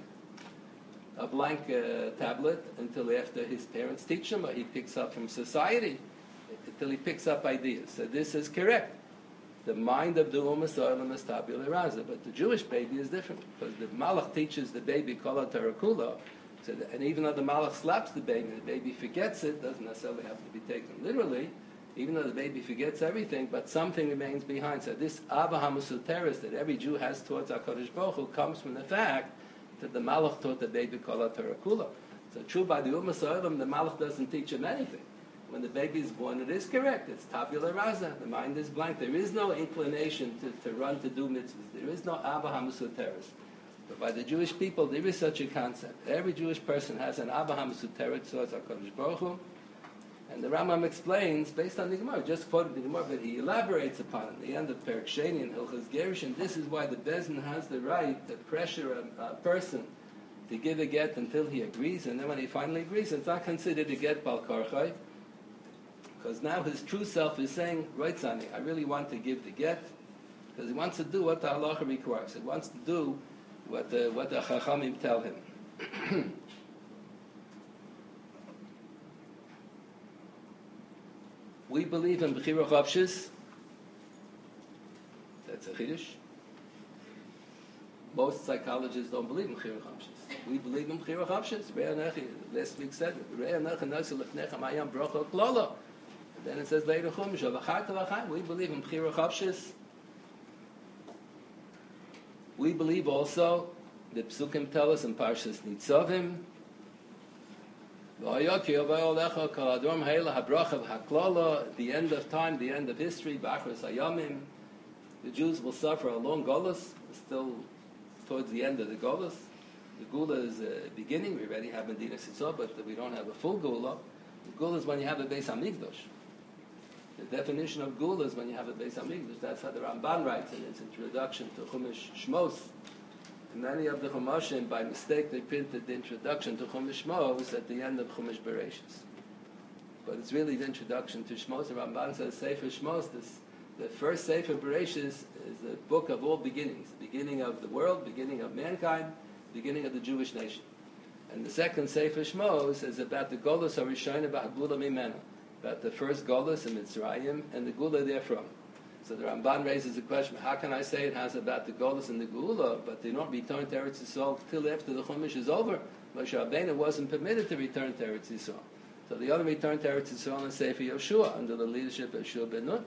A blank tablet until after his parents teach him, or he picks up from society, until he picks up ideas. So this is correct. The mind of the Umas Olam is tabula rasa, but the Jewish baby is different, because the Malach teaches the baby kol tarakula, and even though the Malach slaps the baby forgets it, doesn't necessarily have to be taken literally, even though the baby forgets everything, but something remains behind. So this Ava HaMesuteres that every Jew has towards HaKadosh Baruch Hu comes from the fact that the Malach taught the baby kol tarakula. So true, by the Umas Olam, the Malach doesn't teach him anything. When the baby is born, it is correct. It's tabula rasa. The mind is blank. There is no inclination to run to do mitzvahs. There is no Ava HaMesuteres. But by the Jewish people, there is such a concept. Every Jewish person has an Ava HaMesuteres towards HaKadosh Baruch Hu. And the Rambam explains, based on the Gemara, just quoted the Gemara, but he elaborates upon it. The end of Perek Sheni and Hilchos Gerushin, this is why the Bezdin has the right to pressure a person to give a get until he agrees, and then when he finally agrees, it's not considered a get Bal Korchai, because now his true self is saying, right, Zani, I really want to give the get, because he wants to do what the halacha requires. He wants to do what the Chachamim tell him. We believe in Bechira Chavshis. That's a Chiddush. Most psychologists don't believe in Bechira Chavshis. We believe in Bechira Chavshis. Last week said it. Then it says later Chumash, we believe in Bechira Chavshis. We believe also, the Psukim tell us in Parshas Nitzavim, at the end of time, the end of history, Bachras Hayamim, the Jews will suffer a long Golus, still towards the end of the Golus. The Gula is a beginning. We already have Medina Sitzah, but we don't have a full Gula. The Gula is when you have a Beis HaMikdash. The definition of Gula is when you have a Beis HaMikdash. That's how the Ramban writes in his introduction to Chumash Shmos. In many of the Chumashim, by mistake, they printed the introduction to Chumash Shmos at the end of Chumash Bereshis. But it's really the introduction to Shmos. The Ramban says Sefer Shmos, the first Sefer Bereshis is the book of all beginnings. The beginning of the world, beginning of mankind, beginning of the Jewish nation. And the second Sefer Shmos is about the Golus HaRishon B'Hagula Mimena, about the first Golus in Mitzrayim and the Gula therefrom. So the Ramban raises the question, how can I say it has about the Golus and the Gula, but they don't return to Eretz Yisrael till after the Chumash is over? Moshe Rabbeinu wasn't permitted to return to Eretz Yisrael. So the other returned to Eretz Yisrael in Sefer Yeshua, under the leadership of Yeshua ben Nun.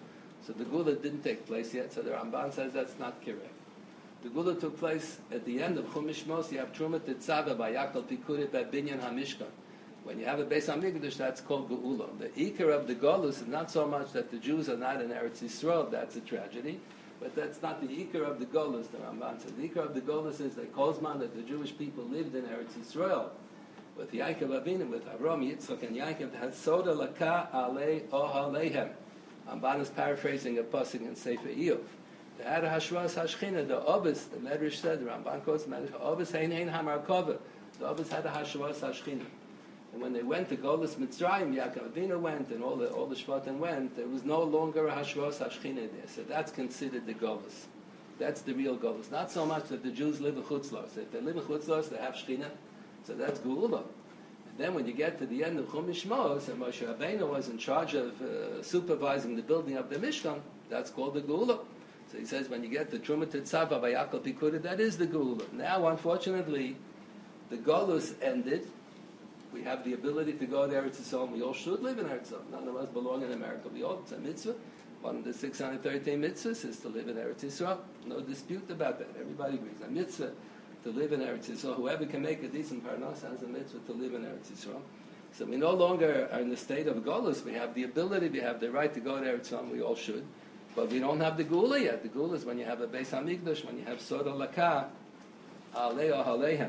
So the Gula didn't take place yet, so the Ramban says that's not correct. The Gula took place at the end of Chumash Shmos. You have Truma Tetzava by Yakal Pikurit by Binyan HaMishkan. When you have a Beis HaMikdash, that's called Geula. The Ikar of the Golus is not so much that the Jews are not in Eretz Yisrael, that's a tragedy, but that's not the Ikar of the Golus, the Ramban says. The Ikar of the Golus is that Kozman, that the Jewish people lived in Eretz Yisrael. With Yaakov Avinu, with Avram, Yitzchak, and Yaakov, had Soda Laka Ale Ohalehem. Ramban is paraphrasing a pasuk in Sefer Iyov. They had a Hashras Hashchina, the Ovis, the Medrash said, the Ramban quotes the Medrash, Ovis Hein Hamar Kova. The Ovis had a Hashras Hashchina. And when they went to Golus Mitzrayim, Yaakov Avinu went, and all the Shvatim went, there was no longer a Hashras Hashchina there. So that's considered the Golus. That's the real Golus. Not so much that the Jews live in Chutzlars. If they live in Chutzlars, they have Shchina. So that's Geula. And then when you get to the end of Chumash Shmos, and Moshe Rabbeinu was in charge of supervising the building of the Mishkan, that's called the Geula. So he says when you get to Truma Tetzava by Yakal Pikurit, that is the Geula. Now, unfortunately, the Golus ended. We have the ability to go to Eretz Yisrael. We all should live in Eretz Yisrael. None of us belong in America. We all, it's a mitzvah. One of the 613 mitzvahs is to live in Eretz Yisrael. No dispute about that. Everybody agrees. A mitzvah to live in Eretz Yisrael. Whoever can make a decent parnas has a mitzvah to live in Eretz Yisrael. So we no longer are in the state of Golus. We have the ability, we have the right to go to Eretz Yisrael. We all should. But we don't have the Geula yet. The Geula is when you have a Beis HaMikdash, when you have Soda Laka, Alei Ohalehem.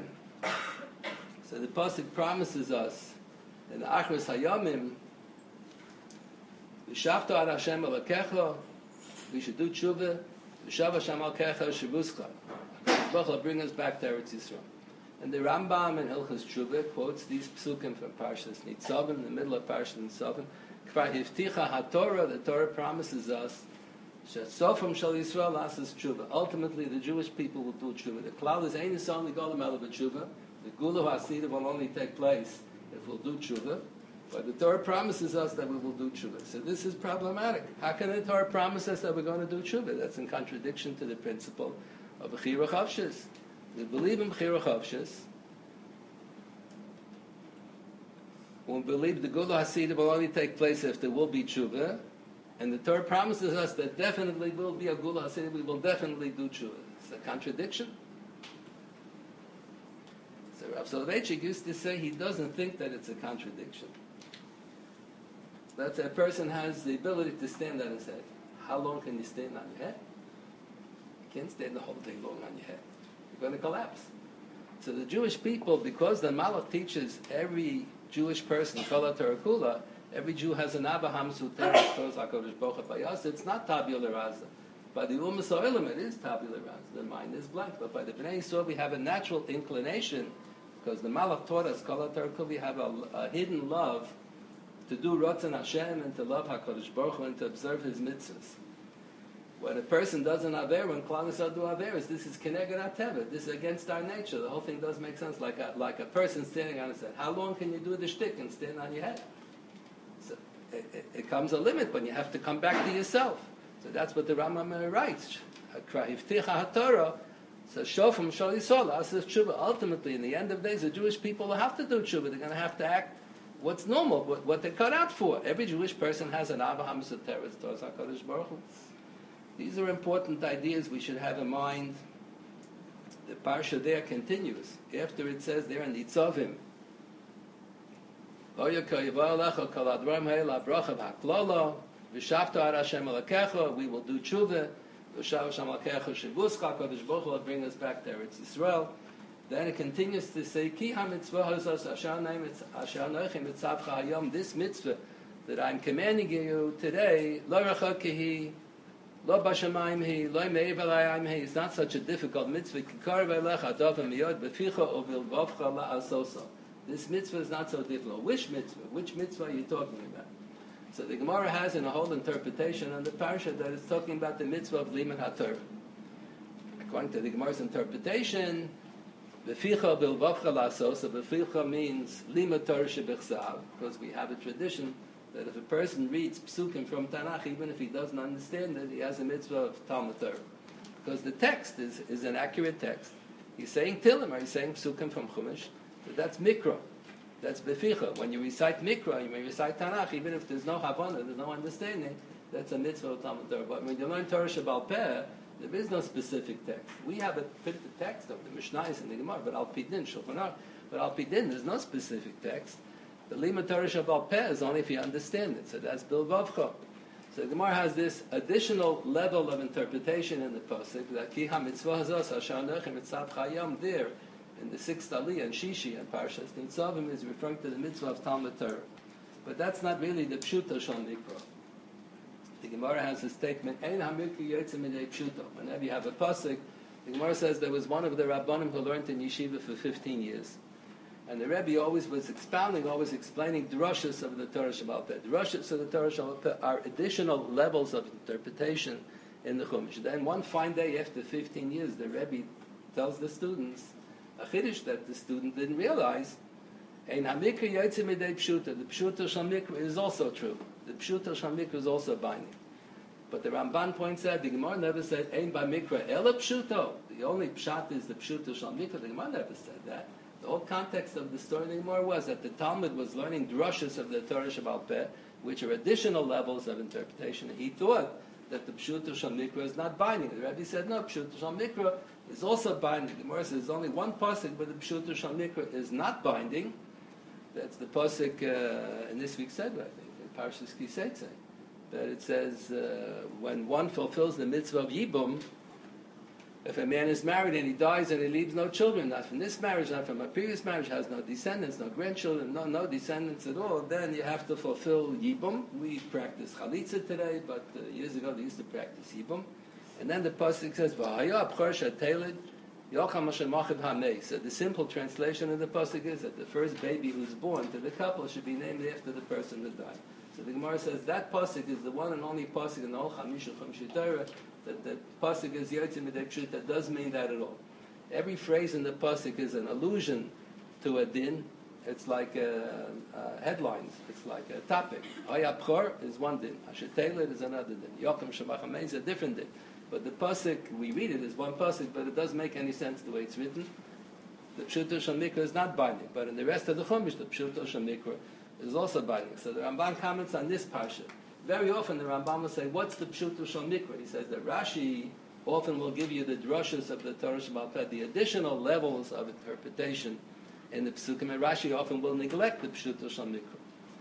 So the pasuk promises us in the Achros Hayamim, V'shavto ad Hashem Elokecha, we should do tshuva, V'shav Hashem Elokecha Shavuscha. Baruch will bring us back to Eretz Yisrael. And the Rambam in Hilchos Tshuva quotes these psukim from Parshas Nitzavim, in the middle of Parshas Nitzavim. Kvar Hivticha HaTorah, the Torah promises us, Sofam Shal Yisrael asas tshuva. Ultimately, the Jewish people will do tshuva. The cloud is Ein Yisrael Nigolim Elav Tshuva. The Gula Hasidah will only take place if we'll do tshuva. But the Torah promises us that we will do tshuva. So this is problematic. How can the Torah promise us that we're going to do tshuva? That's in contradiction to the principle of Bechira Chavshis. We believe in Bechira Chavshis. We believe the Gula Hasidah will only take place if there will be tshuva. And the Torah promises us that definitely will be a Gula Hasidah, we will definitely do tshuva. It's a contradiction. So Rav Soloveitchik used to say he doesn't think that it's a contradiction. That a person has the ability to stand on his head. How long can you stand on your head? You can't stand the whole day long on your head. You're going to collapse. So the Jewish people, because the Malach teaches every Jewish person, Kol HaTorah Kula, every Jew has an Abraham Suter, it's not tabula rasa. By the Umas Oilam, it is tabula rasa. The mind is blank. But by the Bnei Yisrael, we have a natural inclination, because the Malach taught us, Kol HaTorah Kula, we have a hidden love to do Ratzon Hashem and to love HaKadosh Baruch Hu and to observe His mitzvahs. When a person does an Aver, when Klal Yisrael do Averis, this is Keneged HaTeva. This is against our nature. The whole thing does make sense. Like a person standing on his head. How long can you do the shtick and stand on your head? So it comes a limit, but you have to come back to yourself. So that's what the Rambam writes. So Shofim Shal Yisrael asas tshuva. Ultimately, in the end of days, the Jewish people will have to do tshuva. They're going to have to act what's normal, what they're cut out for. Every Jewish person has an Avraham Soteres towards HaKadosh Baruch Hu. These are important ideas we should have in mind. The parsha there continues. After it says there in Nitzavim, we will do tshuva. HaKadosh Baruch Hu will bring us back to Eretz Yisrael. Then it continues to say, this mitzvah that I'm commanding you today, it's not such a difficult mitzvah. This mitzvah is not so difficult. Which mitzvah? Which mitzvah are you talking about? So the Gemara has in a whole interpretation on the parsha that it's talking about the mitzvah of Limud HaTorah. According to the Gemara's interpretation, B'ficha bilvavcha la'asosa, b'ficha means Limud Torah shebichsav, because we have a tradition that if a person reads psukim from Tanakh, even if he doesn't understand it, he has a mitzvah of Talmud Torah. Because the text is an accurate text. He's saying Tilim, or he's saying psukim from Chumash, but that's Mikra. That's Beficha. When you recite Mikra, when you recite Tanakh, even if there's no Havana, there's no understanding, That's a mitzvah of Talmud Torah. But when you learn Torah Shebaal Peh, there is no specific text. We have a printed text of the Mishnayos and the Gemara, but Al Pidin, Shulchan Aruch. But Al Pidin, there's no specific text. The Limud Torah Shebaal Peh is only if you understand it. So that's Bilvavcha. So the Gemara has this additional level of interpretation in the pasuk that Ki HaMitzvah Hazos Asher Anochi Mitzad Chayam there in the sixth Aliyah and Shishi and Parshas Nitzavim is referring to the mitzvah of Talmud Torah. But that's not really the Pshuto Shal Mikra. The Gemara has a statement, Ein HaMikra Yotzei Midei Pshuto. Whenever you have a pasuk, the Gemara says there was one of the Rabbanim who learned in yeshiva for 15 years. And the Rebbe always was expounding, always explaining drushas of the Torah Shebaal Peh. Drushas of the Torah Shebaal Peh are additional levels of interpretation in the Chumash. Then one fine day after 15 years, the Rebbe tells the students a chiddush that the student didn't realize. Ein hamikra yotzei midei pshuta. The pshuta shal mikra is also true. The pshuta shal mikra is also binding. But the Ramban points out the Gemara never said ein ba mikra ela pshuto. The only pshat is the pshuta shal mikra. The Gemara never said that. The whole context of the story of the Gemara was that the Talmud was learning drushas of the Torah Shebaal Peh, which are additional levels of interpretation. He thought that the Pshuta Shal Mikra is not binding. The Rebbe said, no, Pshuta Shal Mikra is also binding. The Gemara says there's only one pasuk where the Pshuta Shal Mikra is not binding. That's the pasuk in this week's Seder, I think, in Parshas Ki Seitzei, that it says, when one fulfills the mitzvah of Yibum, if a man is married and he dies and he leaves no children, not from this marriage, not from a previous marriage, has no descendants, no grandchildren, no descendants at all, then you have to fulfill Yibum. We practice Chalitza today, but years ago they used to practice Yibum. And then the pasuk says, V'haya abchor she'teled yocham asher machav hamei. So the simple translation of the pasuk is that the first baby who's born to the couple should be named after the person that died. So the Gemara says that pasuk is the one and only pasuk in the whole Chamisha Chumshi Torah that the pasuk is yotzei midei pshuta. That doesn't mean that at all. Every phrase in the pasuk is an allusion to a din. It's like headlines. It's like a topic. Hayabchor is one din. Asher Teled is another din. Yocham Shemachamei is a different din. But the pasuk, we read it as one pasuk, but it doesn't make any sense the way it's written. The Pshuto Shal Mikra is not binding, but in the rest of the Chumash, the Pshuto Shal Mikra is also binding. So the Ramban comments on this parsha. Very often the Rambam will say, what's the Pshuto Shal Mikra? He says that Rashi often will give you the drushas of the Torah Shebaal Peh, the additional levels of interpretation in the Psukim, and Rashi often will neglect the Pshuto Shal Mikra.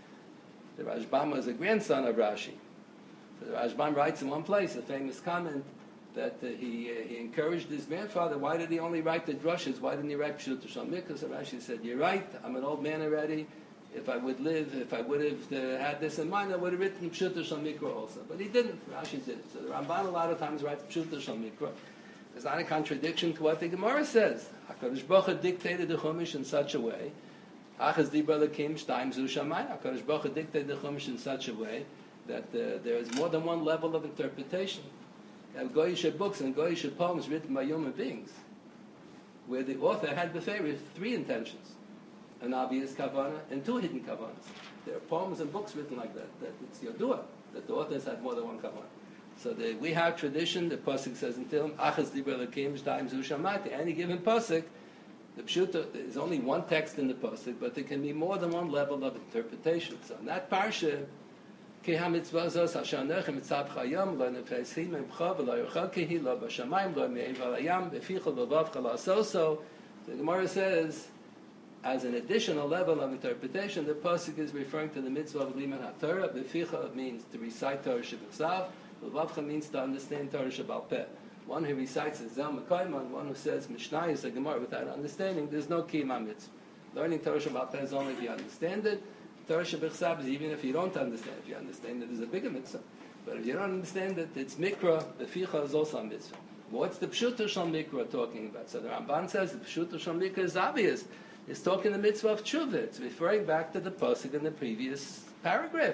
The Rashbam was a grandson of Rashi. So the Rashbam writes in one place a famous comment that he encouraged his grandfather. Why did he only write the drushas? Why didn't he write Pshuto Shal Mikra? So Rashi said, you're right, I'm an old man already. If I would have had this in mind, I would have written Pshuto Shal Mikra also. But he didn't. Rashi did. So the Ramban a lot of times writes Pshuto Shal Mikra. There's not a contradiction to what the Gemara says. HaKadosh Baruch Hu dictated the Chumash in such a way. Achaz dibra lekim shtayim zu shamayim. HaKadosh Baruch Hu dictated the Chumash in such a way that there is more than one level of interpretation. You have Goyish books and Goyish poems written by human beings, where the author had before three intentions: an obvious kavanah and two hidden kavanas. There are poems and books written like that. That it's yodua that the authors had more than one kavanah. So we have tradition. The pasuk says in Tehillim, "Achas dibra lekim shtayim zu shamati." Any given pasuk, the pshuta is only one text in the pasuk, but there can be more than one level of interpretation. So in that parsha, ki hamitzvah zos asher nechem mitzav chayam lo nefesim imcha v'lo yochal kehi lo b'shamayim lo meiv alayam b'fichol v'vavcha la'asoso. The Gemara says, as an additional level of interpretation, the pasuk is referring to the mitzvah of limud haTorah. B'fichol means to recite Torah sheb'chsav. V'vavcha means to understand Torah Shebaal Peh. One who recites a Zel Mekayman, one who says Mishnah is a Gemara without understanding, there's no Kiyum mitzvah. Learning Torah Shebaal Peh is only if you understand it. Torah Sheb'chsav is even if you don't understand. If you understand it, it's a bigger mitzvah. But if you don't understand it, it's Mikra, the Ficha is also a mitzvah. What's the Pshuto Shal Mikra talking about? So the Ramban says the Pshuto Shal Mikra is obvious. It's talking the mitzvah of Tshuva. It's referring back to the pasuk in the previous paragraph.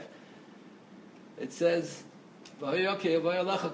It says, Parshas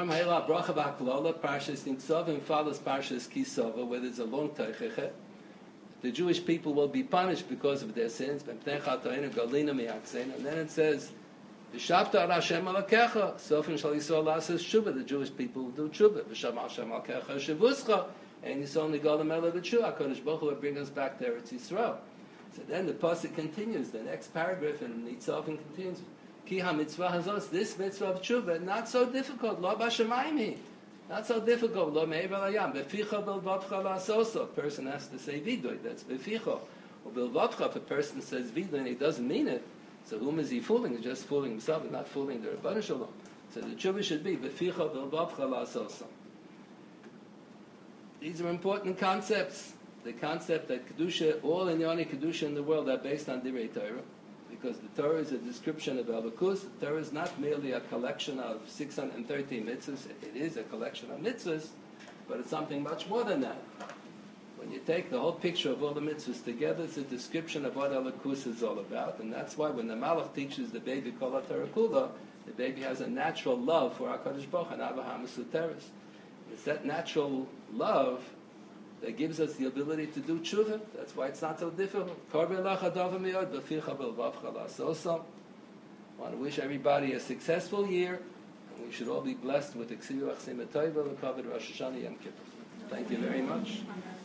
Nitzavim follows Parshas Kisava, where there's a long teicheche. The Jewish people will be punished because of their sins. And then it says, V'shavta ar Hashem alakecha, Sofim shal Yisrael la'ases tshuva. The Jewish people will do tshuva. V'sham Hashem alakecha shavuscha, and Yisrael nigalim ela b'tshuva. HaKadosh Baruch Hu will bring us back to Eretz Yisrael. So then the pasuk continues. The next paragraph in Nitzavim continues. Ki ha-mitzvah hazos, this mitzvah of tshuva, not so difficult. Lo b'shamayim hi. Not so difficult. Lo me'ever layam. Beficha bilvavcha la'asoso. A person has to say vidoy. That's beficha. Or bilvavcha, if a person says vidoy and he doesn't mean it, so whom is he fooling? He's just fooling himself and not fooling the Rebbeinu Shalom. So the tshuva should be beficha bilvavcha la'asoso. These are important concepts. The concept that Kedusha, all Inyani Kedusha in the world are based on Divrei Torah. Because the Torah is a description of Elokus. The Torah is not merely a collection of 613 mitzvahs. It is a collection of mitzvahs, but it's something much more than that. When you take the whole picture of all the mitzvahs together, it's a description of what Elokus is all about. And that's why when the Malach teaches the baby Kol HaTorah Kula, the baby has a natural love for HaKadosh Baruch Hu, and Avraham Suteres. It's that natural love that gives us the ability to do tshuva. That's why it's not so difficult. I want to wish everybody a successful year, and we should all be blessed with Ksivu Achsim Tov L'Kavod Rosh Hashanah Yom Kippur. Thank you very much.